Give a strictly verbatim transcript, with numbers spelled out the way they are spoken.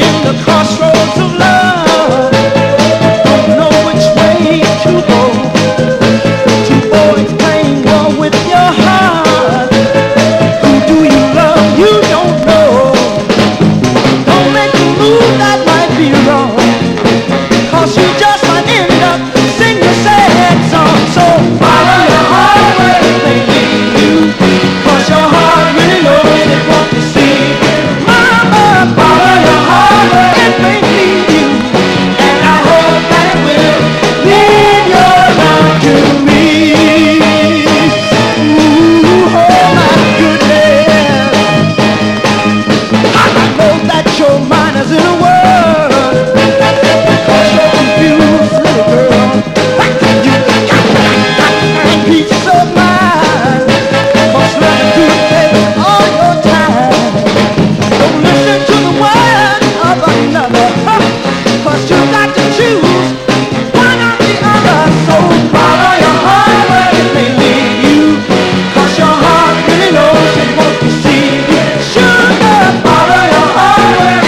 in the crossroads of love, don't know which way to go. Two boys playing war with your heart. Who do you love? You don't know. Don't make a move that might be wrong, 'cause you just might end up singing a sad song. So follow your heart where it may lead you, 'cause your heart really knows it wants to see. Mama, follow your heart where it may lead you, and I hope that it will lead your love to me. Ooh, oh my goodness, I know that your mind is in a whirl.